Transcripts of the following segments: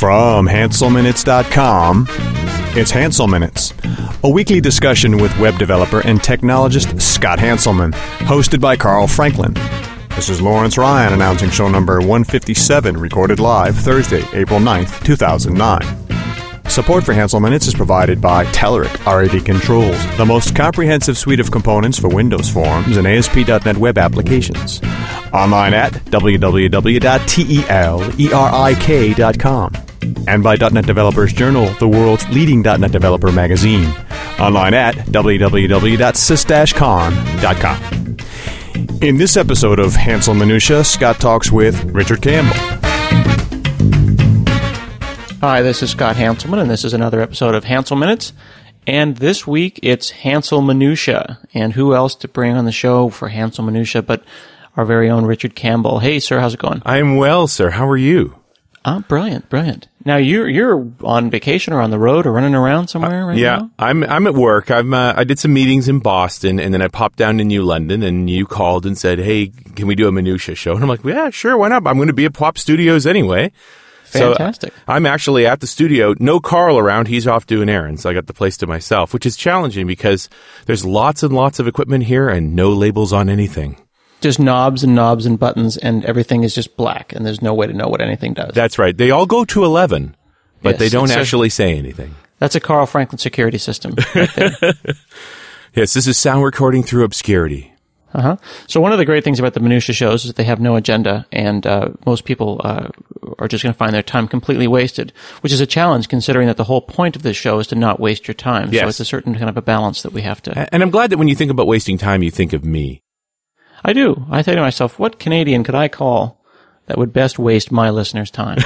From HanselMinutes.com, it's Hansel Minutes, a weekly discussion with web developer and technologist Scott Hanselman, hosted by Carl Franklin. This is Lawrence Ryan announcing show number 157, recorded live Thursday, April 9th, 2009. Support for Hansel Minutes is provided by Telerik RAD Controls, the most comprehensive suite of components for Windows Forms and ASP.NET web applications. Online at www.telerik.com. And by .NET Developers Journal, the world's leading .NET developer magazine. Online at www.sys-con.com. In this episode of Hansel Minutia, Scott talks with Richard Campbell. Hi, this is Scott Hanselman, and this is another episode of Hansel Minutes. And this week, it's Hansel Minutia. And who else to bring on the show for Hansel Minutia but our very own Richard Campbell. Hey, sir, how's it going? I'm well, sir. How are you? Brilliant, brilliant. Now, you're on vacation or on the road or running around somewhere right now? I'm at work. I did some meetings in Boston, and then I popped down to New London, and you called and said, hey, can we do a Minutia show? And I'm like, yeah, sure, why not? I'm going to be at Pop Studios anyway. Fantastic. So I'm actually at the studio. No Carl around. He's off doing errands. So I got the place to myself, which is challenging because there's lots and lots of equipment here and no labels on anything. Just knobs and buttons, and everything is just black, and there's no way to know what anything does. That's right. They all go to 11, but yes, they don't actually say anything. That's a Carl Franklin security system right there. Yes, this is sound recording through obscurity. So one of the great things about the Minutia shows is that they have no agenda, and most people are just going to find their time completely wasted, which is a challenge considering that the whole point of this show is to not waste your time. Yes. So it's a certain kind of a balance that we have to... And I'm glad that when you think about wasting time, you think of me. I do. I say to myself, what Canadian could I call that would best waste my listeners' time?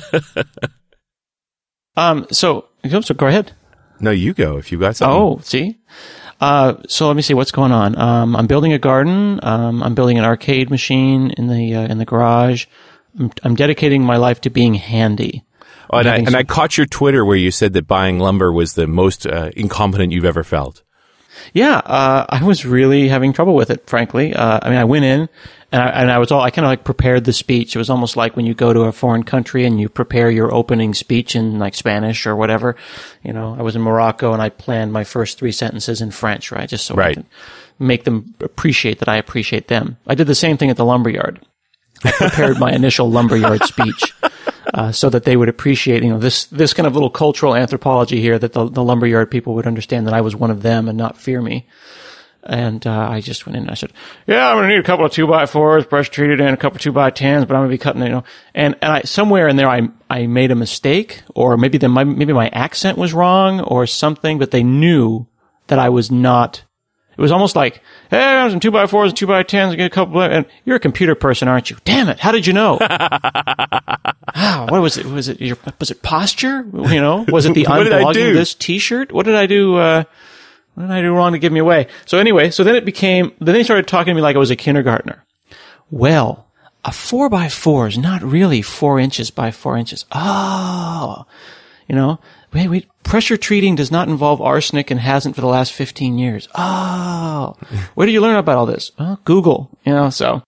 So go ahead. No, you go if you got something. Oh, see? So let me see what's going on. I'm building a garden. I'm building an arcade machine in the garage. I'm dedicating my life to being handy. Oh, and I caught your Twitter where you said that buying lumber was the most incompetent you've ever felt. Yeah, I was really having trouble with it, frankly. I went in and I kind of like prepared the speech. It was almost like when you go to a foreign country and you prepare your opening speech in like Spanish or whatever. You know, I was in Morocco and I planned my first 3 sentences in French, right? Just so I can make them appreciate that I appreciate them. I did the same thing at the lumberyard. I prepared my initial lumberyard speech. So that they would appreciate, this kind of little cultural anthropology here, that the lumberyard people would understand that I was one of them and not fear me. And I just went in and I said, yeah, I'm going to need a couple of 2x4s, brush treated, and a couple of 2x10s, but I'm going to be cutting, And I, somewhere in there, I made a mistake, or maybe my accent was wrong or something, but they knew that I was not. It was almost like, hey, I have some 2x4s and 2x10s, get a couple and you're a computer person, aren't you? Damn it. How did you know? What was it? Was it posture? Was it the unblogging this t-shirt? What did I do? What did I do wrong to give me away? So anyway, then they started talking to me like I was a kindergartner. Well, a 4x4 is not really 4 inches by 4 inches. Oh, wait, pressure treating does not involve arsenic and hasn't for the last 15 years. Oh, where did you learn about all this? Well, Google, so.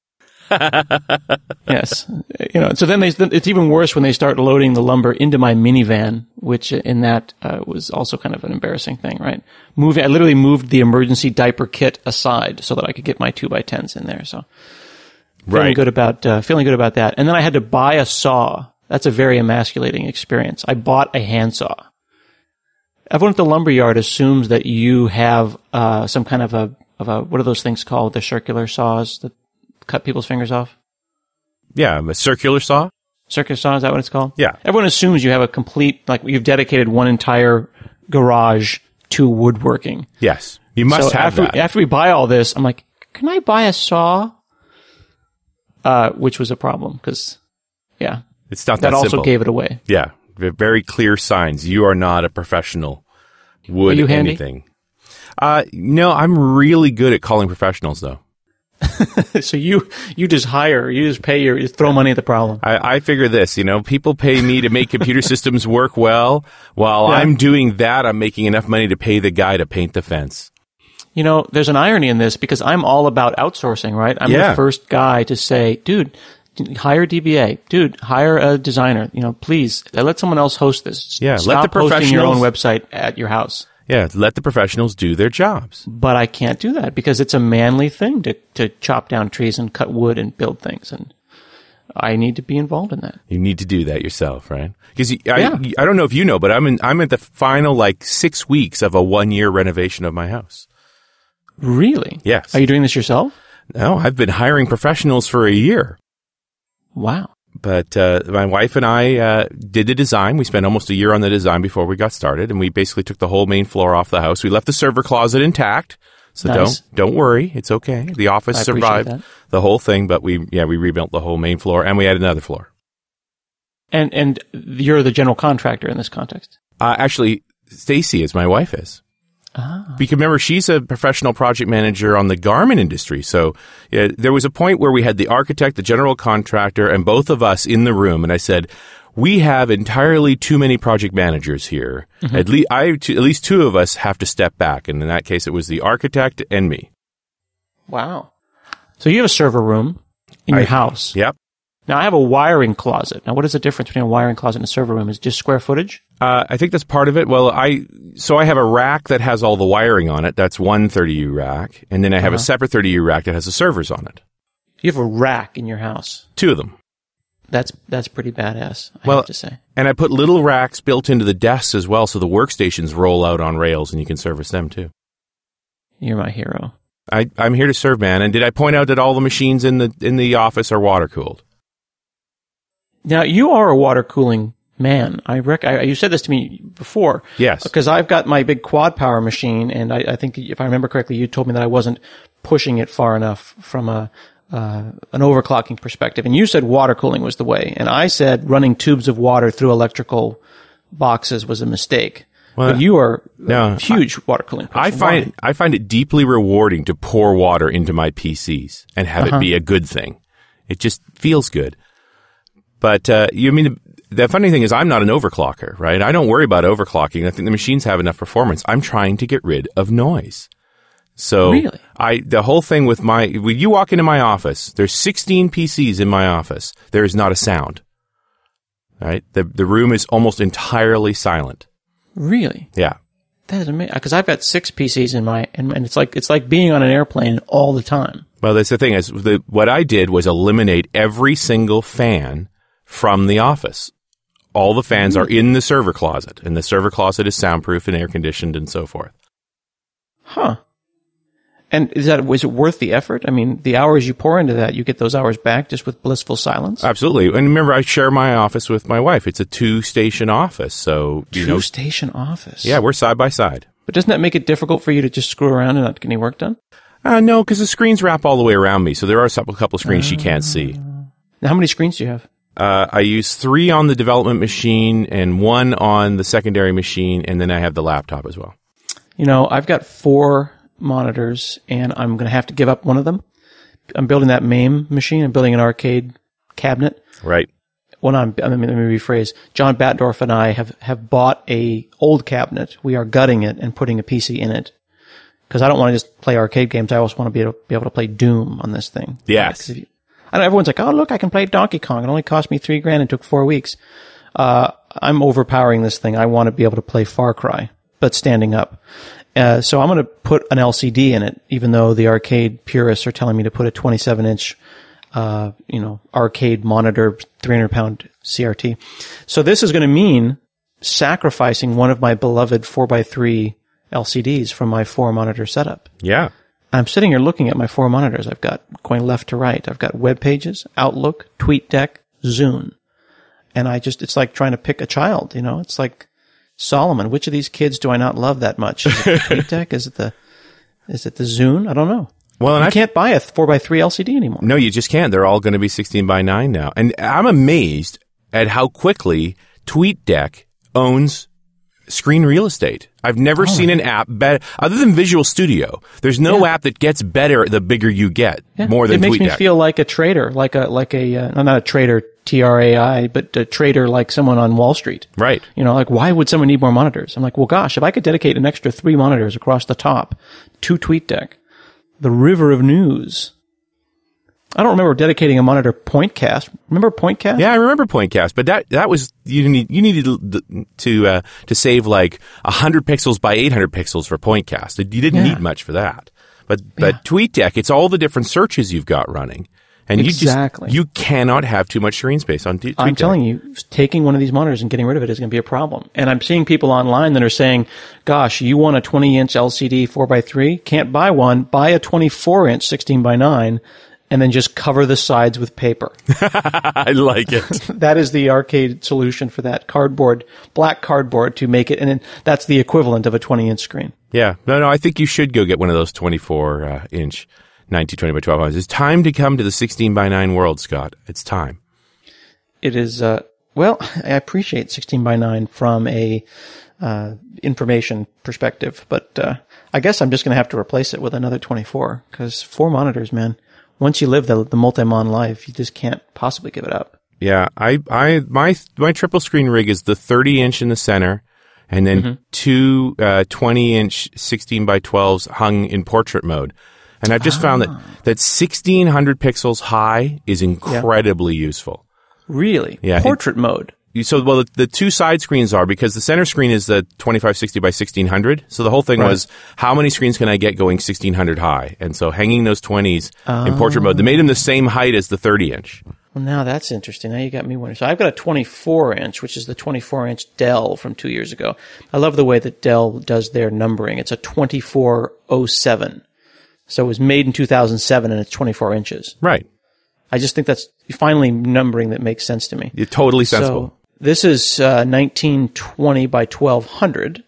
Yes. So then it's even worse when they start loading the lumber into my minivan, which in that was also kind of an embarrassing thing, right? I literally moved the emergency diaper kit aside so that I could get my 2x10s in there. So feeling good about that. And then I had to buy a saw. That's a very emasculating experience. I bought a handsaw. Everyone at the lumberyard assumes that you have some kind of a what are those things called? The circular saws that cut people's fingers off? Yeah, a circular saw? Circular saw, is that what it's called? Yeah. Everyone assumes you have a complete, like you've dedicated one entire garage to woodworking. Yes. You must have that. After we buy all this, I'm like, can I buy a saw? Which was a problem because, yeah. It's not that simple. simple. Also gave it away. Yeah. Very clear signs. You are not a professional wood Are you handy? anything. No, I'm really good at calling professionals though. So you just you throw money at the problem. I figure this, people pay me to make computer systems work well. While I'm doing that, I'm making enough money to pay the guy to paint the fence. There's an irony in this because I'm all about outsourcing, right? I'm the first guy to say, dude, hire DBA. Dude, hire a designer. Please, let someone else host this. Yeah, Stop let the hosting your own professionals- website at your house. Yeah, let the professionals do their jobs. But I can't do that because it's a manly thing to chop down trees and cut wood and build things. And I need to be involved in that. You need to do that yourself, right? Because Yeah. I don't know if you know, but I'm at the final 6 weeks of a 1-year renovation of my house. Really? Yes. Are you doing this yourself? No, I've been hiring professionals for a year. Wow. But my wife and I did the design. We spent almost a year on the design before we got started, and we basically took the whole main floor off the house. We left the server closet intact, so Nice. don't worry, it's okay. The office I appreciate survived that. the whole thing, but we rebuilt the whole main floor, and we added another floor. And you're the general contractor in this context. Actually, Stacy is my wife is. Ah. Because remember, she's a professional project manager on the garment industry. So there was a point where we had the architect, the general contractor, and both of us in the room. And I said, we have entirely too many project managers here. Mm-hmm. At least two of us have to step back. And in that case, it was the architect and me. Wow. So you have a server room in your house. Yep. Now, I have a wiring closet. Now, what is the difference between a wiring closet and a server room? Is it just square footage? I think that's part of it. Well, I have a rack that has all the wiring on it. That's one 30U rack. And then I have a separate 30U rack that has the servers on it. You have a rack in your house. 2 of them. That's pretty badass, I have to say. And I put little racks built into the desks as well, so the workstations roll out on rails and you can service them too. You're my hero. I'm here to serve, man. And did I point out that all the machines in the office are water cooled? Now, you are a water cooling man. You said this to me before. Yes. Because I've got my big quad power machine, and I think if I remember correctly, you told me that I wasn't pushing it far enough from an overclocking perspective. And you said water cooling was the way. And I said running tubes of water through electrical boxes was a mistake. Well, but you are no, a huge water cooling person. I find it deeply rewarding to pour water into my PCs and have it be a good thing. It just feels good. But the funny thing is I'm not an overclocker, right? I don't worry about overclocking. I think the machines have enough performance. I'm trying to get rid of noise. So really? The whole thing with when you walk into my office, there's 16 PCs in my office. There is not a sound. Right? The room is almost entirely silent. Really? Yeah. That is amazing. Because I've got 6 PCs and it's like being on an airplane all the time. Well, that's the thing is what I did was eliminate every single fan from the office. All the fans are in the server closet, and the server closet is soundproof and air conditioned and so forth. Huh. And is it worth the effort? I mean, the hours you pour into that, you get those hours back just with blissful silence? Absolutely. And remember, I share my office with my wife. It's a 2-station office, so 2-station office. Yeah, we're side by side. But doesn't that make it difficult for you to just screw around and not get any work done? No, because the screens wrap all the way around me, so there are a couple of screens she can't see. Now, how many screens do you have? I use 3 on the development machine and 1 on the secondary machine, and then I have the laptop as well. I've got 4 monitors, and I'm going to have to give up one of them. I'm building that MAME machine. I'm building an arcade cabinet. Right. Let me rephrase. John Batdorf and I have bought a old cabinet. We are gutting it and putting a PC in it. Because I don't want to just play arcade games. I also want to be able to play Doom on this thing. Yes. I know everyone's like, oh, look, I can play Donkey Kong. It only cost me $3,000 and took 4 weeks. I'm overpowering this thing. I want to be able to play Far Cry, but standing up. So I'm going to put an LCD in it, even though the arcade purists are telling me to put a 27-inch, arcade monitor, 300-pound CRT. So this is going to mean sacrificing one of my beloved 4x3 LCDs from my 4-monitor setup. Yeah. I'm sitting here looking at my 4 monitors. I've got going left to right. I've got Web Pages, Outlook, TweetDeck, Zune. And it's like trying to pick a child, It's like Solomon. Which of these kids do I not love that much? Is it the TweetDeck? Is it the Zune? I don't know. Well, and you can't buy a 4x3 LCD anymore. No, you just can't. They're all going to be 16:9 now. And I'm amazed at how quickly TweetDeck owns screen real estate. I've never seen an app better, other than Visual Studio. There's no app that gets better the bigger you get, more than TweetDeck. It makes me feel like a trader, not a trader, TRAI, but a trader like someone on Wall Street. Right. Why would someone need more monitors? I'm like, well, gosh, if I could dedicate an extra 3 monitors across the top to TweetDeck, the river of news, I don't remember dedicating a monitor Pointcast. Remember Pointcast? Yeah, I remember Pointcast, but that was you needed to save like 100 pixels by 800 pixels for Pointcast. You didn't need much for that. But TweetDeck, it's all the different searches you've got running. And you cannot have too much screen space on TweetDeck. I'm telling you, taking one of these monitors and getting rid of it is going to be a problem. And I'm seeing people online that are saying, gosh, you want a 20-inch LCD 4x3? Can't buy one. Buy a 24-inch 16x9 and then just cover the sides with paper. I like it. That is the arcade solution for that black cardboard to make it. And then that's the equivalent of a 20-inch screen. Yeah. No, I think you should go get one of those 24-inch 1920 by 1200s. It's time to come to the 16x9 world, Scott. It's time. It is, well, I appreciate 16x9 from a information perspective, but I guess I'm just going to have to replace it with another 24, because 4 monitors, man. Once you live the multi-mon life, you just can't possibly give it up. Yeah, my triple screen rig is the 30-inch in the center, and then two 20-inch 16x12s hung in portrait mode. And I've just found that 1600 pixels high is incredibly useful. Really? Yeah. Portrait mode. So, well, the two side screens are, because the center screen is the 2560 by 1600. So the whole thing was, how many screens can I get going 1600 high? And so hanging those 20s in portrait mode, they made them the same height as the 30-inch. Well, now that's interesting. Now you got me wondering. So I've got a 24-inch, which is the 24-inch Dell from 2 years ago. I love the way that Dell does their numbering. It's a 2407. So it was made in 2007 and it's 24 inches. Right. I just think that's finally numbering that makes sense to me. You're totally sensible. So this is 1920 by 1200.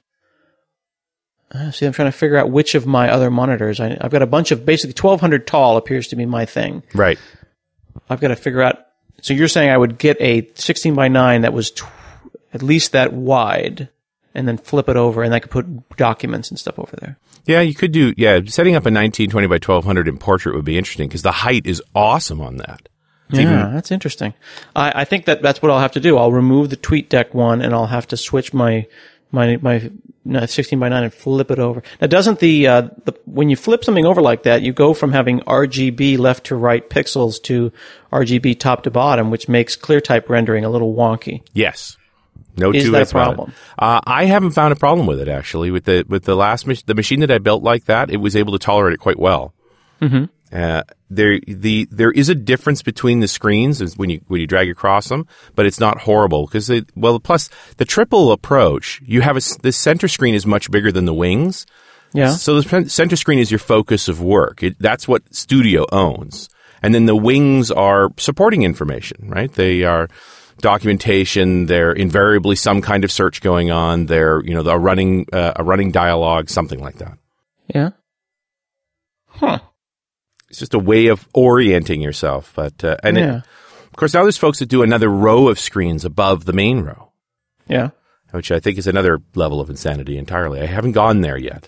See, I'm trying to figure out which of my other monitors. I've got a bunch of basically 1200 tall appears to be my thing. Right. I've got to figure out. So you're saying I would get a 16x9 that was at least that wide and then flip it over and I could put documents and stuff over there. Yeah, you could do, setting up a 1920 by 1200 in portrait would be interesting because the height is awesome on that. That's interesting. I think that's what I'll have to do. I'll remove the TweetDeck one and I'll have to switch my 16x9 and flip it over. Now, doesn't when you flip something over like that, you go from having RGB left to right pixels to RGB top to bottom, which makes ClearType rendering a little wonky. Yes. No two ways about it. Is that a problem? I haven't found a problem with it, actually. With the last the machine that I built like that, it was able to tolerate it quite well. Mm-hmm. There is a difference between the screens when you drag across them, but it's not horrible because plus the triple approach, you have the center screen is much bigger than the wings. Yeah. So the center screen is your focus of work. That's what Studio owns, and then the wings are supporting information, right? They are documentation. They're invariably some kind of search going on. They're a running dialogue, something like that. Yeah. Huh. It's just a way of orienting yourself. But of course, now there's folks that do another row of screens above the main row. Yeah. Which I think is another level of insanity entirely. I haven't gone there yet.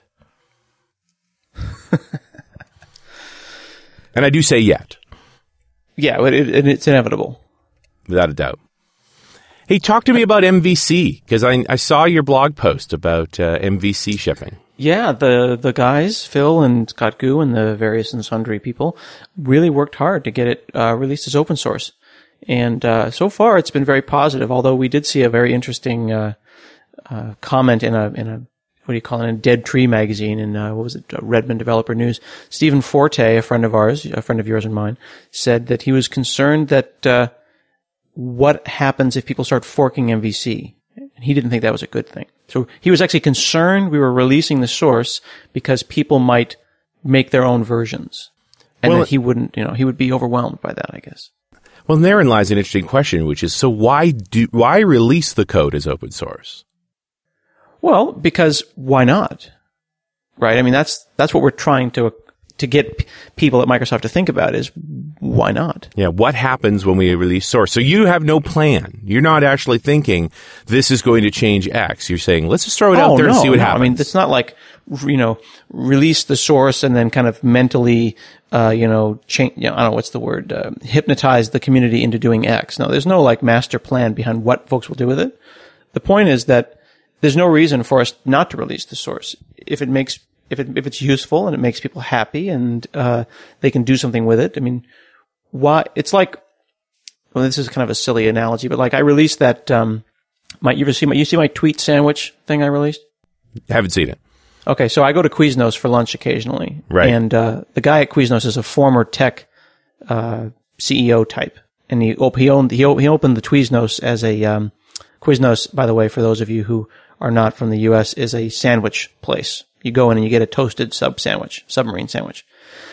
And I do say yet. Yeah, it's inevitable. Without a doubt. Hey, talk to me about MVC, because I saw your blog post about MVC shipping. Yeah, the guys, Phil and Scott Gu and the various and sundry people, really worked hard to get it released as open source. And so far it's been very positive, although we did see a very interesting comment in a what do you call it, a Dead Tree magazine in, Redmond Developer News. Stephen Forte, a friend of yours and mine, said that he was concerned that what happens if people start forking MVC. He didn't think that was a good thing. So he was actually concerned we were releasing the source because people might make their own versions. And that he wouldn't, he would be overwhelmed by that, I guess. Well, and therein lies an interesting question, which is, so why release the code as open source? Well, because why not? Right? I mean, that's what we're trying to get people at Microsoft to think about is why not? Yeah, what happens when we release source? So you have no plan. You're not actually thinking this is going to change X. You're saying, let's just throw it out there and see what happens. I mean, it's not like, release the source and then kind of mentally, change, I don't know, what's the word, hypnotize the community into doing X. No, there's no like master plan behind what folks will do with it. The point is that there's no reason for us not to release the source. If it's useful and it makes people happy and they can do something with it, I mean, why it's like, well, this is kind of a silly analogy, but like I released that, you see my tweet sandwich thing I released? Haven't seen it. Okay, so I go to Quiznos for lunch occasionally. Right. And the guy at Quiznos is a former tech CEO type. And he opened the Quiznos as a Quiznos, by the way, for those of you who are not from the U.S., is a sandwich place. You go in and you get a toasted submarine sandwich.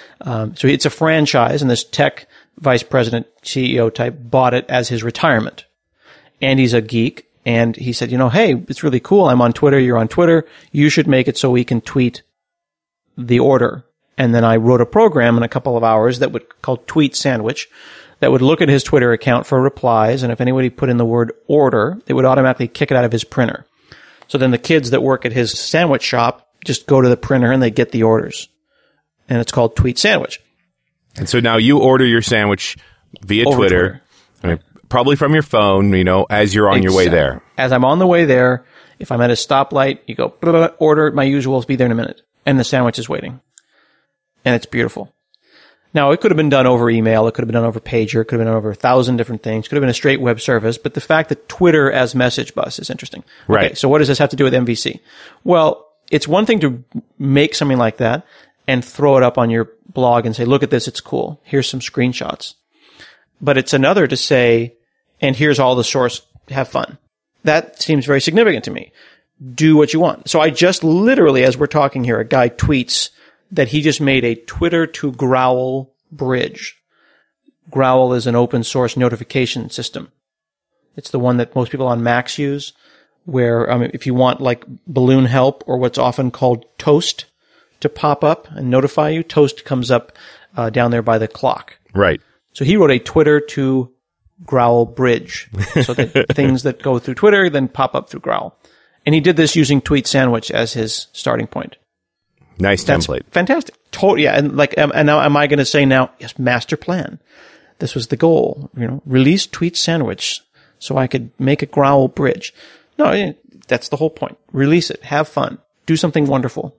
So it's a franchise, and this tech vice president, CEO type, bought it as his retirement. And he's a geek. And he said, hey, it's really cool. I'm on Twitter. You're on Twitter. You should make it so we can tweet the order. And then I wrote a program in a couple of hours that would called Tweet Sandwich that would look at his Twitter account for replies. And if anybody put in the word order, it would automatically kick it out of his printer. So then the kids that work at his sandwich shop just go to the printer and they get the orders. And it's called Tweet Sandwich. And so now you order your sandwich via Twitter. I mean, probably from your phone, as you're on your way there. As I'm on the way there, if I'm at a stoplight, you go, blah, blah, blah, order my usuals, be there in a minute. And the sandwich is waiting. And it's beautiful. Now, it could have been done over email. It could have been done over pager. It could have been done over 1,000 different things. It could have been a straight web service. But the fact that Twitter as message bus is interesting. Right. Okay, so what does this have to do with MVC? Well, it's one thing to make something like that and throw it up on your blog and say, look at this, it's cool. Here's some screenshots. But it's another to say, and here's all the source, have fun. That seems very significant to me. Do what you want. So I just literally, as we're talking here, a guy tweets that he just made a Twitter to Growl bridge. Growl is an open source notification system. It's the one that most people on Macs use, where if you want like balloon help or what's often called toast to pop up and notify you, toast comes up down there by the clock. Right. So he wrote a Twitter to Growl bridge, so that things that go through Twitter then pop up through Growl. And he did this using Tweet Sandwich as his starting point. Nice template. Fantastic. Yeah. And and now am I going to say now, yes, master plan. This was the goal, release Tweet Sandwich so I could make a Growl bridge. No, that's the whole point. Release it. Have fun. Do something wonderful.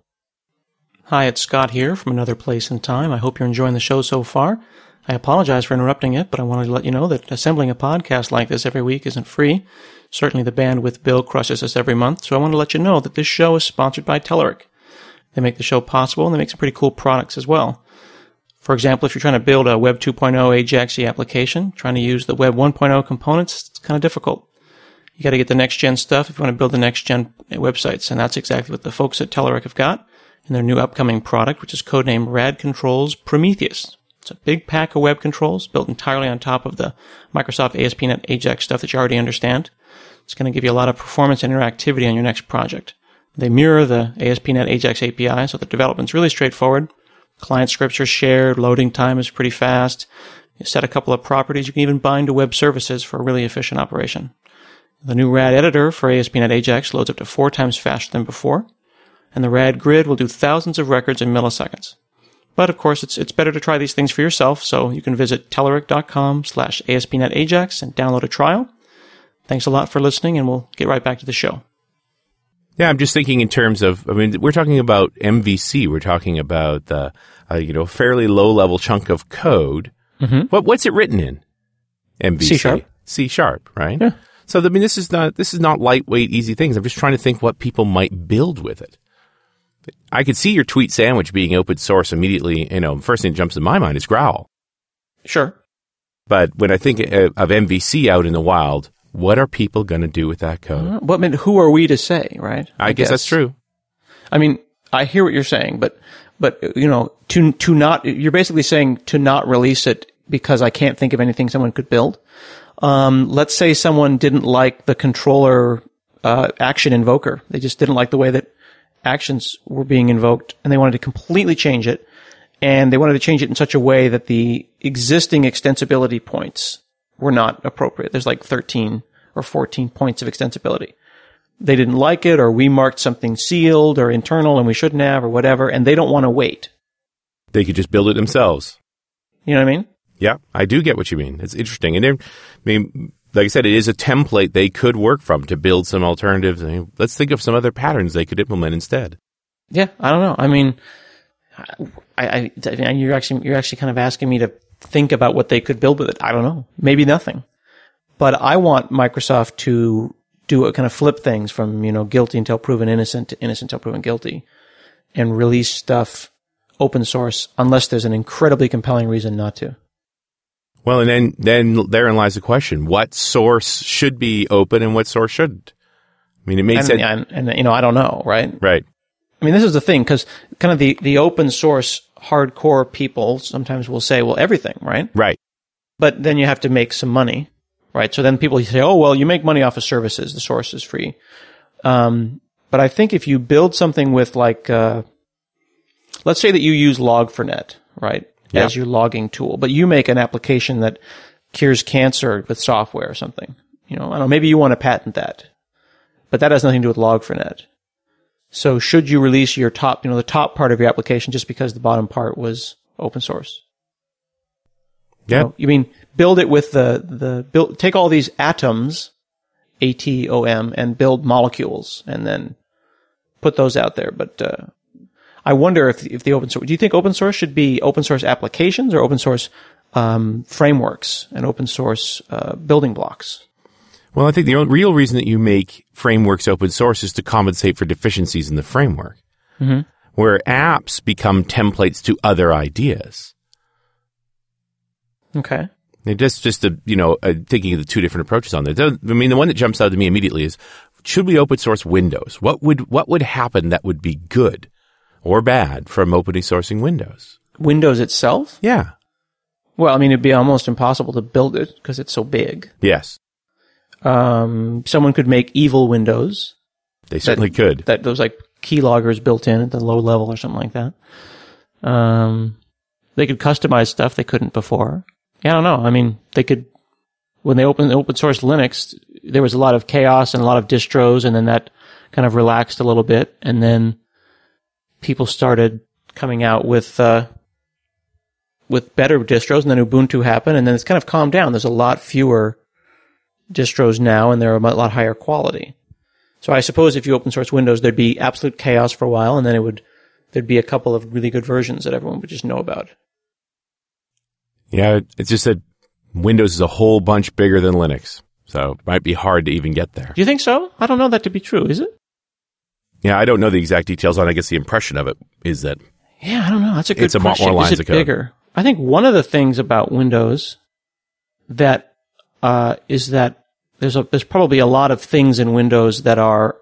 Hi, it's Scott here from Another Place and Time. I hope you're enjoying the show so far. I apologize for interrupting it, but I wanted to let you know that assembling a podcast like this every week isn't free. Certainly the bandwidth bill crushes us every month, so I want to let you know that this show is sponsored by Telerik. They make the show possible, and they make some pretty cool products as well. For example, if you're trying to build a Web 2.0 Ajax-y application, trying to use the Web 1.0 components, it's kind of difficult. You got to get the next-gen stuff if you want to build the next-gen websites, and that's exactly what the folks at Telerik have got in their new upcoming product, which is codenamed Rad Controls Prometheus. It's a big pack of web controls built entirely on top of the Microsoft ASP.NET Ajax stuff that you already understand. It's going to give you a lot of performance and interactivity on your next project. They mirror the ASP.NET Ajax API, so the development's really straightforward. Client scripts are shared. Loading time is pretty fast. You set a couple of properties. You can even bind to web services for a really efficient operation. The new RAD editor for ASP.NET Ajax loads up to 4 times faster than before. And the RAD grid will do thousands of records in milliseconds. But of course, it's better to try these things for yourself, so you can visit telerik.com/ASP.NET Ajax and download a trial. Thanks a lot for listening, and we'll get right back to the show. Yeah, I'm just thinking in terms of, we're talking about MVC. We're talking about the, fairly low-level chunk of code. Mm-hmm. What's it written in? MVC. C#, right? Yeah. So, this is not lightweight, easy things. I'm just trying to think what people might build with it. I could see your Tweet Sandwich being open source immediately. First thing that jumps in my mind is Growl. Sure. But when I think of MVC out in the wild, what are people going to do with that code? Who are we to say, right? I guess that's true. I hear what you're saying, but to not, you're basically saying to not release it because I can't think of anything someone could build. Let's say someone didn't like the controller action invoker. They just didn't like the way that actions were being invoked, and they wanted to completely change it. And they wanted to change it in such a way that the existing extensibility points were not appropriate. There's like 13 or 14 points of extensibility. They didn't like it, or we marked something sealed or internal and we shouldn't have, or whatever, and they don't want to wait. They could just build it themselves. You know what I mean? Yeah, I do get what you mean. It's interesting. And like I said, it is a template they could work from to build some alternatives. Let's think of some other patterns they could implement instead. Yeah, I don't know. You're actually kind of asking me to think about what they could build with it. I don't know. Maybe nothing. But I want Microsoft to do a kind of flip things from, guilty until proven innocent to innocent until proven guilty, and release stuff open source unless there's an incredibly compelling reason not to. Well, and then therein lies the question: what source should be open and what source shouldn't? I mean, it makes sense. And I don't know, right? Right. I mean, this is the thing, because kind of the open source hardcore people sometimes will say, well, everything, right? Right. But then you have to make some money, right? So then people say, oh, well, you make money off of services. The source is free. But I think if you build something with let's say that you use Log4Net, right? Yep. As your logging tool, but you make an application that cures cancer with software or something. I don't know, maybe you want to patent that, but that has nothing to do with Log4Net. So should you release your top, the top part of your application just because the bottom part was open source? Yeah. You mean build it with take all these atoms, ATOM, and build molecules and then put those out there. But, I wonder if the open source, do you think open source should be open source applications or open source, frameworks and open source, building blocks? Well, I think the real reason that you make frameworks open source is to compensate for deficiencies in the framework, where apps become templates to other ideas. Okay. Thinking of the two different approaches on there. I mean, the one that jumps out to me immediately is, should we open source Windows? What would happen that would be good or bad from open sourcing Windows? Windows itself? Yeah. Well, I mean, it'd be almost impossible to build it because it's so big. Yes. Someone could make evil Windows. They certainly could. That those like keyloggers built in at the low level or something like that. They could customize stuff they couldn't before. Yeah, I don't know. I mean, they could, when they open source Linux, there was a lot of chaos and a lot of distros, and then that kind of relaxed a little bit, and then people started coming out with better distros, and then Ubuntu happened, and then it's kind of calmed down. There's a lot fewer distros now, and they're a lot higher quality. So I suppose if you open source Windows, there'd be absolute chaos for a while, and then there'd be a couple of really good versions that everyone would just know about. Yeah, it's just that Windows is a whole bunch bigger than Linux, so it might be hard to even get there. Do you think so? I don't know that to be true, is it? Yeah, I don't know the exact details on it. I guess the impression of it is that... Yeah, I don't know. That's a good question. It's a lot more lines of code. Bigger? I think one of the things about Windows that is that there's probably a lot of things in Windows that are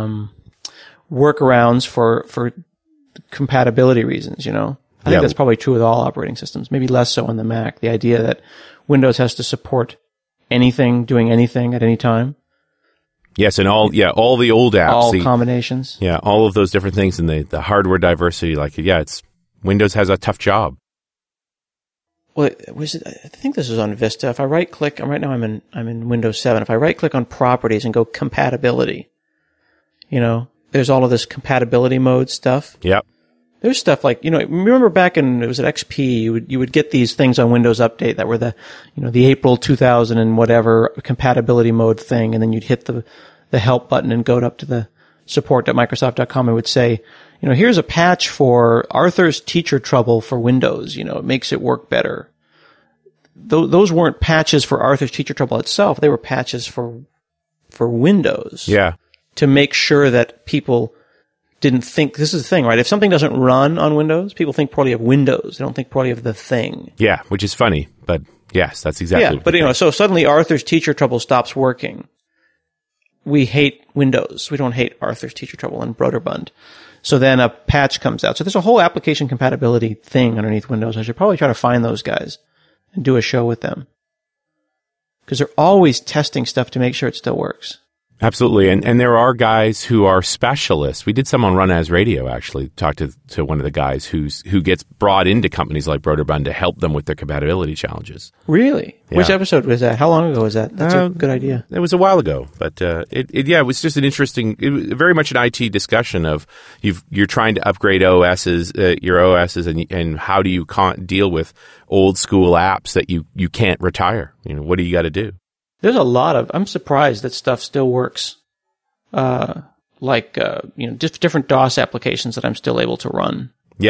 workarounds for compatibility reasons, I think that's probably true with all operating systems, maybe less so on the Mac. The idea that Windows has to support anything, doing anything at any time. Yes, and all the old apps. All combinations. Yeah, all of those different things, and the hardware diversity, Windows has a tough job. Well, I think this is on Vista. If I right click, right now I'm in Windows 7. If I right click on properties and go compatibility, there's all of this compatibility mode stuff. Yep. There's stuff like, remember back it was at XP, you would get these things on Windows Update that were the April 2000 and whatever compatibility mode thing, and then you'd hit the help button and go up to the support.microsoft.com and would say, here's a patch for Arthur's teacher trouble for Windows, it makes it work better. Those weren't patches for Arthur's teacher trouble itself, they were patches for Windows. Yeah. To make sure that people didn't think, this is the thing, right? If something doesn't run on Windows, people think poorly of Windows. They don't think poorly of the thing. Yeah, which is funny, but yes, that's exactly. Yeah, but so suddenly Arthur's teacher trouble stops working. We hate Windows. We don't hate Arthur's teacher trouble and Broderbund. So then a patch comes out. So there's a whole application compatibility thing underneath Windows. I should probably try to find those guys and do a show with them. Because they're always testing stuff to make sure it still works. Absolutely. And there are guys who are specialists. We did some on Run As Radio, actually, talked to one of the guys who gets brought into companies like Broderbund to help them with their compatibility challenges. Really? Yeah. Which episode was that? How long ago was that? That's a good idea. It was a while ago, but it was just an interesting, very much an IT discussion of you're trying to upgrade your OSs, and how do you deal with old school apps that you can't retire? What do you got to do? There's a lot of, I'm surprised that stuff still works. Just different DOS applications that I'm still able to run. Yes.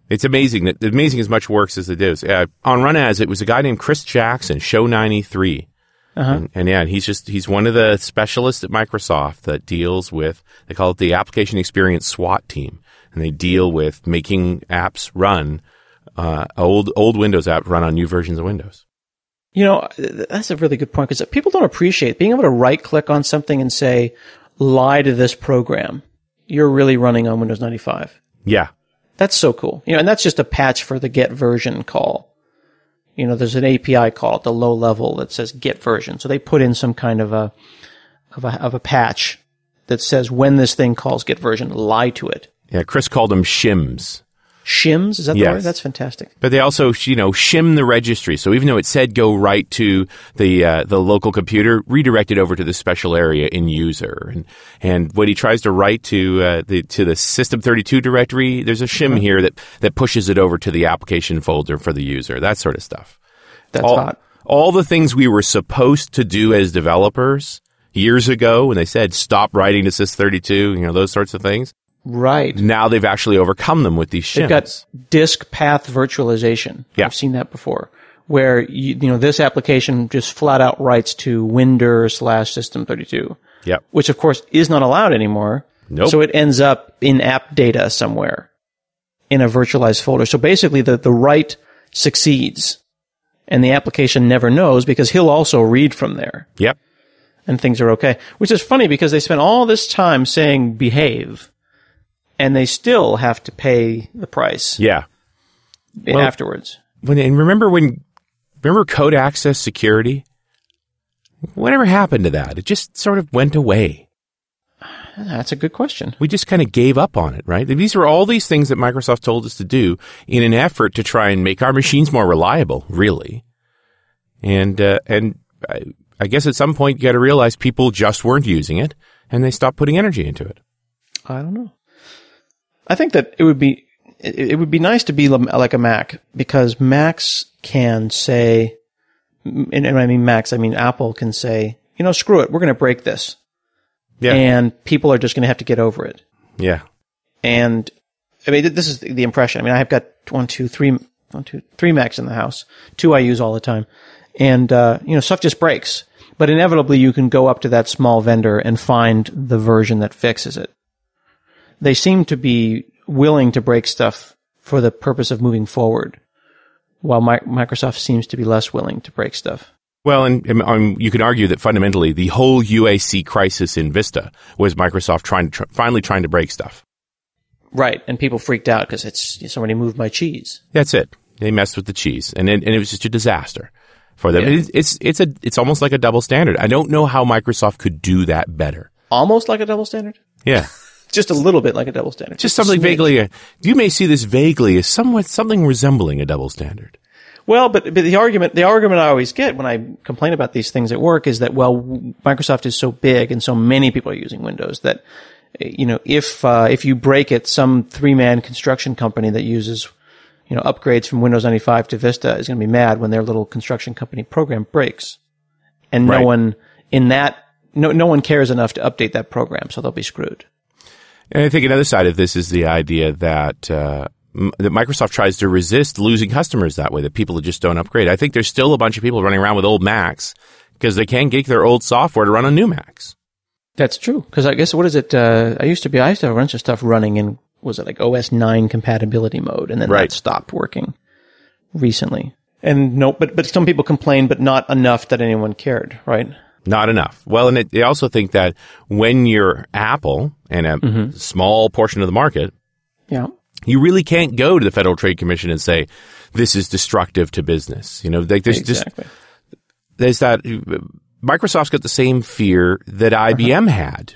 It's amazing as much works as it is. On RunAs, it was a guy named Chris Jackson, Show 93. And he's one of the specialists at Microsoft that deals with, they call it the Application Experience SWAT team. And they deal with making apps run, old Windows apps run on new versions of Windows. You know, that's a really good point, because people don't appreciate being able to right-click on something and say, lie to this program. You're really running on Windows 95. Yeah. That's so cool. You know, and that's just a patch for the get version call. You know, there's an API call at the low level that says get version. So they put in some kind of a patch that says when this thing calls get version, lie to it. Yeah, Chris called them shims. Shims? Is that the word? That's fantastic. But they also, shim the registry. So even though it said go right to the local computer, redirect it over to the special area in user. And when he tries to write to the System32 directory, there's a shim here that pushes it over to the application folder for the user. That sort of stuff. That's hot. All the things we were supposed to do as developers years ago when they said stop writing to Sys32, those sorts of things. Right. Now they've actually overcome them with these shims. They've got disk path virtualization. Yeah. I've seen that before, where this application just flat out writes to Winder/System32. Yep. Which of course is not allowed anymore. Nope. So it ends up in app data somewhere in a virtualized folder. So basically the write succeeds and the application never knows, because he'll also read from there. Yep. And things are okay. Which is funny, because they spent all this time saying behave, and they still have to pay the price. Yeah. Afterwards. Remember code access security? Whatever happened to that? It just sort of went away. That's a good question. We just kind of gave up on it, right? These were all these things that Microsoft told us to do in an effort to try and make our machines more reliable, really. And I guess at some point you got to realize people just weren't using it, and they stopped putting energy into it. I don't know. I think that it would be nice to be like a Mac, because Macs can say, and I mean Macs, I mean Apple can say, screw it, we're going to break this. Yeah. And people are just going to have to get over it. Yeah. And I mean, this is the impression. I mean, I've got three Macs in the house. 2 I use all the time. And, stuff just breaks. But inevitably you can go up to that small vendor and find the version that fixes it. They seem to be willing to break stuff for the purpose of moving forward, while Microsoft seems to be less willing to break stuff. Well, and you can argue that fundamentally the whole UAC crisis in Vista was Microsoft finally trying to break stuff. Right, and people freaked out because somebody moved my cheese. That's it. They messed with the cheese, and it was just a disaster for them. Yeah. It's almost like a double standard. I don't know how Microsoft could do that better. Almost like a double standard? Yeah. Just a little bit like a double standard. Just something vaguely. You may see this vaguely as something resembling a double standard. Well, but the argument I always get when I complain about these things at work is that, well, Microsoft is so big and so many people are using Windows that, if you break it, some 3-man construction company that uses, upgrades from Windows 95 to Vista is going to be mad when their little construction company program breaks. And no one cares enough to update that program, so they'll be screwed. And I think another side of this is the idea that Microsoft tries to resist losing customers that way, that people just don't upgrade. I think there's still a bunch of people running around with old Macs because they can't get their old software to run on new Macs. That's true. Because I guess, what is it? I used to have a bunch of stuff running in, was it like OS 9 compatibility mode? And then that stopped working recently. And but some people complained, but not enough that anyone cared, right? Not enough. Well, and they also think that when you're Apple and a small portion of the market, you really can't go to the Federal Trade Commission and say, this is destructive to business. There's that. Microsoft's got the same fear that IBM had.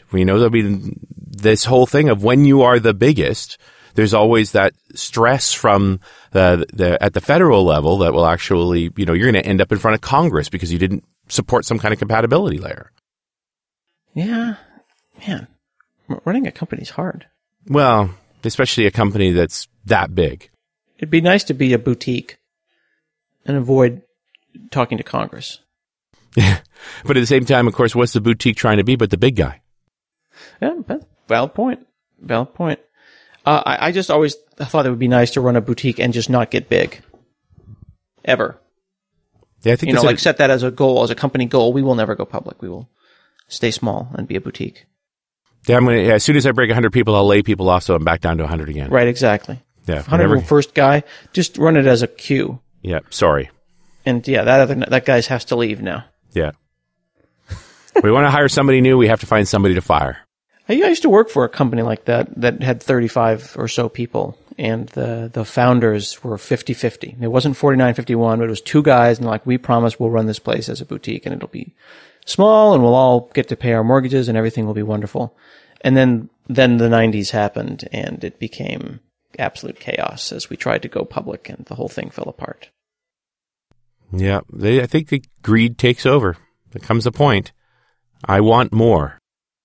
This whole thing of when you are the biggest, there's always that stress from at the federal level that will actually, you're going to end up in front of Congress because you didn't support some kind of compatibility layer. Yeah. Man, running a company's hard. Well, especially a company that's that big. It'd be nice to be a boutique and avoid talking to Congress. Yeah. But at the same time, of course, what's the boutique trying to be but the big guy? Yeah, valid point. I just always thought it would be nice to run a boutique and just not get big. Ever. Yeah, I think like set that as a goal, as a company goal. We will never go public. We will stay small and be a boutique. Yeah, as soon as I break 100 people, I'll lay people off so I'm back down to 100 again. Right, exactly. Yeah. 100 first guy, just run it as a queue. Yeah, sorry. And yeah, that guy has to leave now. Yeah. We want to hire somebody new, we have to find somebody to fire. I used to work for a company like that had 35 or so people, and the founders were 50-50. It wasn't 49-51, but it was two guys, and we promise we'll run this place as a boutique, and it'll be small, and we'll all get to pay our mortgages, and everything will be wonderful. And then the 90s happened, and it became absolute chaos as we tried to go public, and the whole thing fell apart. Yeah, I think the greed takes over. There comes a point. I want more.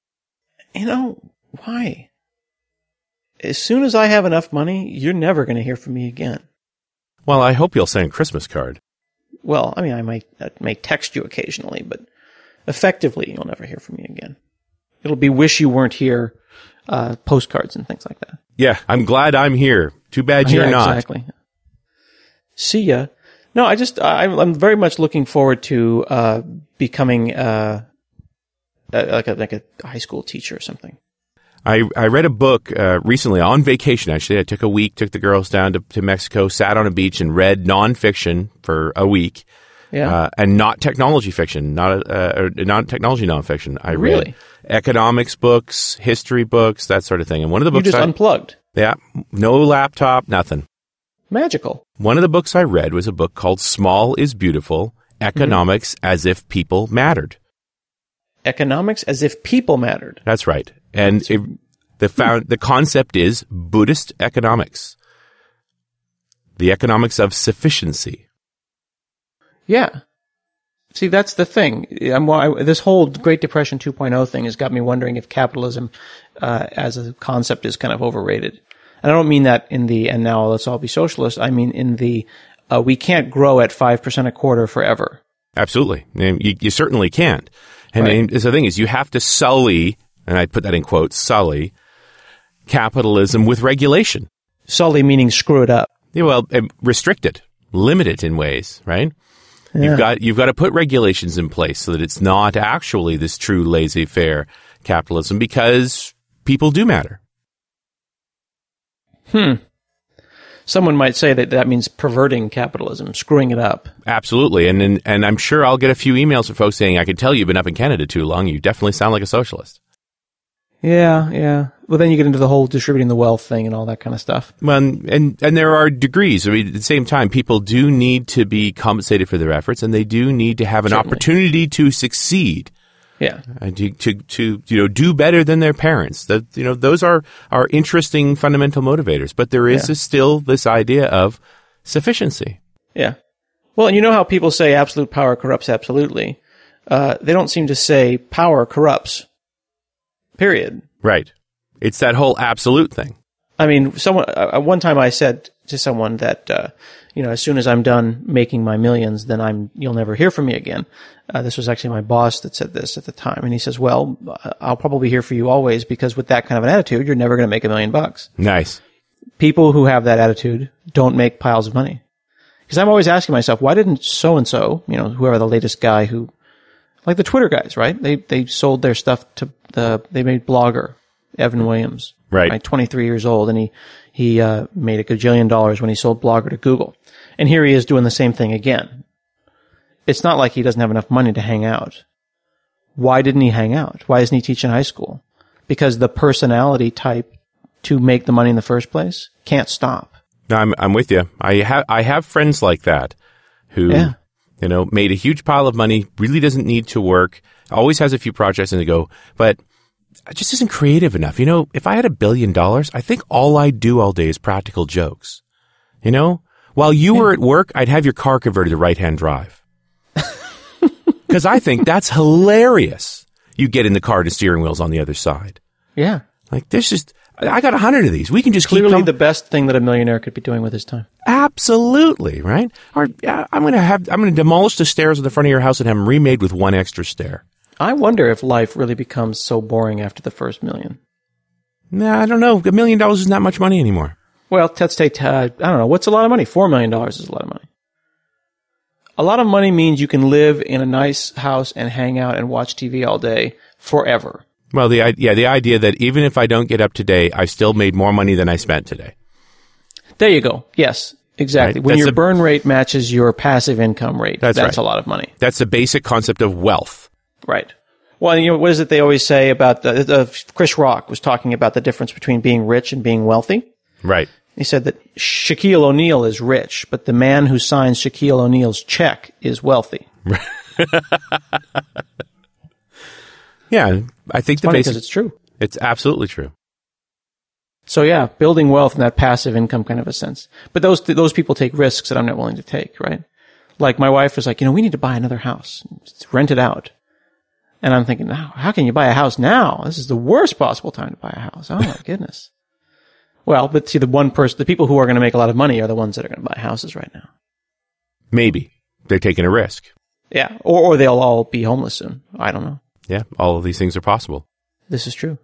Why? As soon as I have enough money, you're never going to hear from me again. Well, I hope you'll send a Christmas card. Well, I may text you occasionally, but effectively, you'll never hear from me again. It'll be wish you weren't here, postcards and things like that. Yeah, I'm glad I'm here. Too bad you're not. Exactly. See ya. No, I'm very much looking forward to becoming like a high school teacher or something. I read a book recently on vacation, actually. I took a week, took the girls down to Mexico, sat on a beach and read nonfiction for a week. Yeah. And not technology fiction, not technology nonfiction. I read really? Economics books, history books, that sort of thing. And one of the books you just unplugged. Yeah. No laptop, nothing. Magical. One of the books I read was a book called Small is Beautiful, Economics as if People Mattered. Economics as if people mattered. That's right. And the concept is Buddhist economics. The economics of sufficiency. Yeah. See, that's the thing. This whole Great Depression 2.0 thing has got me wondering if capitalism as a concept is kind of overrated. And I don't mean that in the, and now let's all be socialist. I mean in the, we can't grow at 5% a quarter forever. Absolutely. You certainly can't. And the thing is, you have to sully, and I put that in quotes, sully, capitalism with regulation. Sully meaning screw it up. Yeah, well, restrict it, limit it in ways, right? Yeah. You've got to put regulations in place so that it's not actually this true laissez-faire capitalism, because people do matter. Someone might say that means perverting capitalism, screwing it up. Absolutely. And I'm sure I'll get a few emails from folks saying, I can tell you've been up in Canada too long. You definitely sound like a socialist. Yeah. Well, then you get into the whole distributing the wealth thing and all that kind of stuff. Well, and there are degrees. I mean, at the same time, people do need to be compensated for their efforts, and they do need to have an opportunity to succeed. Yeah. And to do better than their parents. Those are interesting fundamental motivators. But there is still this idea of sufficiency. Yeah. Well, and you know how people say absolute power corrupts absolutely. They don't seem to say power corrupts. Period. Right. It's that whole absolute thing. I mean, one time I said to someone that, as soon as I'm done making my millions, then you'll never hear from me again. This was actually my boss that said this at the time. And he says, well, I'll probably hear from you always, because with that kind of an attitude, you're never going to make $1 million. Nice. People who have that attitude don't make piles of money. Because I'm always asking myself, why didn't so-and-so, whoever the latest guy who, like the Twitter guys, right? They sold their stuff to they made Blogger, Evan Williams. Right. 23 years old, and he made $1 gajillion when he sold Blogger to Google. And here he is doing the same thing again. It's not like he doesn't have enough money to hang out. Why didn't he hang out? Why isn't he teaching high school? Because the personality type to make the money in the first place can't stop. No, I'm with you. I have friends like that who, made a huge pile of money, really doesn't need to work, always has a few projects and they go, but it just isn't creative enough. If I had $1 billion, I think all I'd do all day is practical jokes. While you were at work, I'd have your car converted to right-hand drive. Because I think that's hilarious. You get in the car and the steering wheel's on the other side. Yeah. Like, I got 100 of these. We can just clearly the best thing that a millionaire could be doing with his time. Absolutely, right? Or I'm going to demolish the stairs in the front of your house and have them remade with one extra stair. I wonder if life really becomes so boring after the first million. Nah, I don't know. $1 million is not much money anymore. Well, let's take, I don't know. What's a lot of money? $4 million is a lot of money. A lot of money means you can live in a nice house and hang out and watch TV all day forever. Well, the idea that even if I don't get up today, I still made more money than I spent today. There you go. Yes, exactly. Right? When your burn rate matches your passive income rate, that's right. a lot of money. That's the basic concept of wealth. Right. Well, you know, what is it they always say about Chris Rock was talking about the difference between being rich and being wealthy. Right. He said that Shaquille O'Neal is rich, but the man who signs Shaquille O'Neal's check is wealthy. Yeah, I think It's funny because it's true. It's absolutely true. So yeah, building wealth in that passive income kind of a sense. But those people take risks that I'm not willing to take, right? Like my wife was like, we need to buy another house, rent it out. And I'm thinking, how can you buy a house now? This is the worst possible time to buy a house. Oh my goodness. Well, but see, the people who are going to make a lot of money are the ones that are going to buy houses right now. Maybe. They're taking a risk. Yeah. Or they'll all be homeless soon. I don't know. Yeah. All of these things are possible. This is true.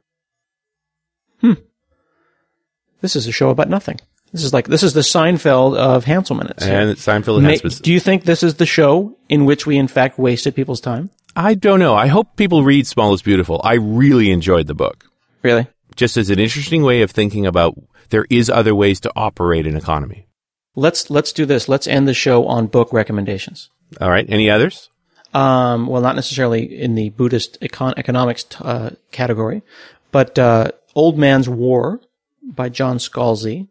This is a show about nothing. This is the Seinfeld of Hansel Minutes. And Seinfeld of Hansel Minutes. Do you think this is the show in which we, in fact, wasted people's time? I don't know. I hope people read Small is Beautiful. I really enjoyed the book. Really? Just as an interesting way of thinking about there is other ways to operate an economy. Let's do this. Let's end the show on book recommendations. All right. Any others? Well, not necessarily in the Buddhist economics category, but Old Man's War by John Scalzi,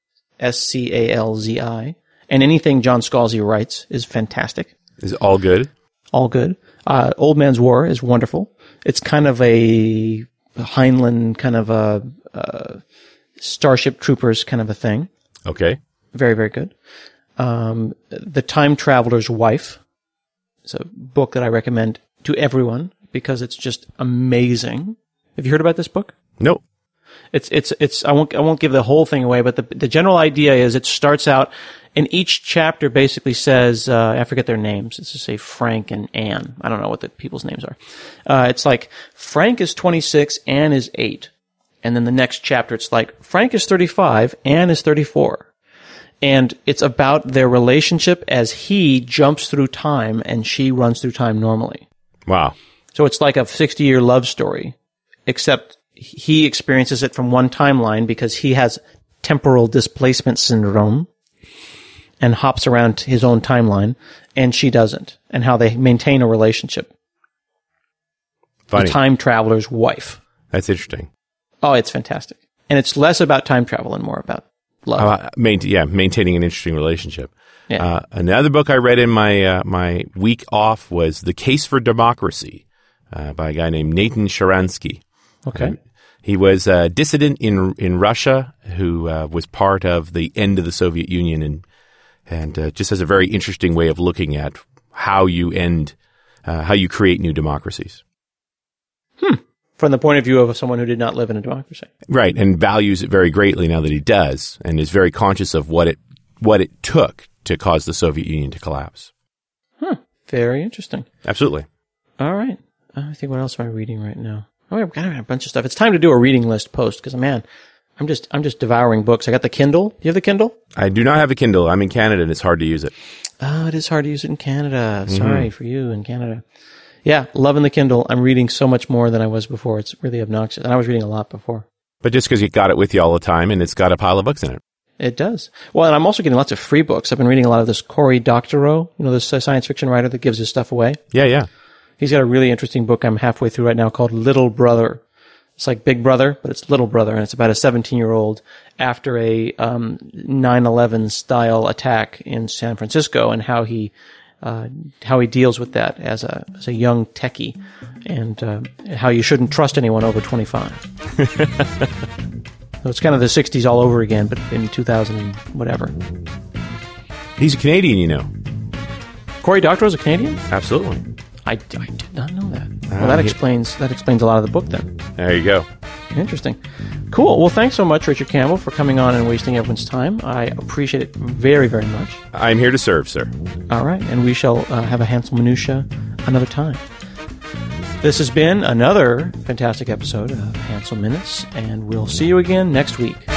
Scalzi, and anything John Scalzi writes is fantastic. Is all good? All good. Old Man's War is wonderful. It's kind of a Heinlein kind of a Starship Troopers kind of a thing. Okay. Very, very good. The Time Traveler's Wife is a book that I recommend to everyone because it's just amazing. Have you heard about this book? No. I won't give the whole thing away, but the general idea is it starts out, and each chapter basically says, I forget their names. It's just say Frank and Anne. I don't know what the people's names are. It's like Frank is 26, Anne is 8. And then the next chapter, it's like Frank is 35, Anne is 34. And it's about their relationship as he jumps through time and she runs through time normally. Wow. So it's like a 60-year love story, except he experiences it from one timeline because he has temporal displacement syndrome and hops around his own timeline, and she doesn't, and how they maintain a relationship. Funny. The Time Traveler's Wife. That's interesting. Oh, it's fantastic. And it's less about time travel and more about love. Maintaining an interesting relationship. Yeah. Another book I read in my week off was The Case for Democracy by a guy named Nathan Sharansky. Okay. He was a dissident in Russia who was part of the end of the Soviet Union and just has a very interesting way of looking at how you create new democracies. From the point of view of someone who did not live in a democracy. Right, and values it very greatly now that he does, and is very conscious of what it took to cause the Soviet Union to collapse. Very interesting. Absolutely. All right. I think what else am I reading right now? Oh, I've got a bunch of stuff. It's time to do a reading list post because, man, I'm just devouring books. I got the Kindle. Do you have the Kindle? I do not have a Kindle. I'm in Canada, and it's hard to use it. Oh, it is hard to use it in Canada. Sorry for you in Canada. Yeah, loving the Kindle. I'm reading so much more than I was before. It's really obnoxious. And I was reading a lot before. But just because you got it with you all the time, and it's got a pile of books in it. It does. Well, and I'm also getting lots of free books. I've been reading a lot of this Cory Doctorow, this science fiction writer that gives his stuff away. Yeah. He's got a really interesting book I'm halfway through right now called Little Brother. It's like Big Brother, but it's Little Brother, and it's about a 17-year-old after a 9/11 style attack in San Francisco and how he deals with that as a young techie, and how you shouldn't trust anyone over 25. So it's kind of the 60s all over again, but in 2000 and whatever. He's a Canadian, you know. Cory Doctorow is a Canadian? Absolutely. I did not know that. Well, that explains a lot of the book then. There you go. Interesting. Cool. Well, thanks so much, Richard Campbell, for coming on and wasting everyone's time. I appreciate it very, very much. I'm here to serve, sir. All right. And we shall have a Hansel Minutia another time. This has been another fantastic episode of Hansel Minutes, and we'll see you again next week.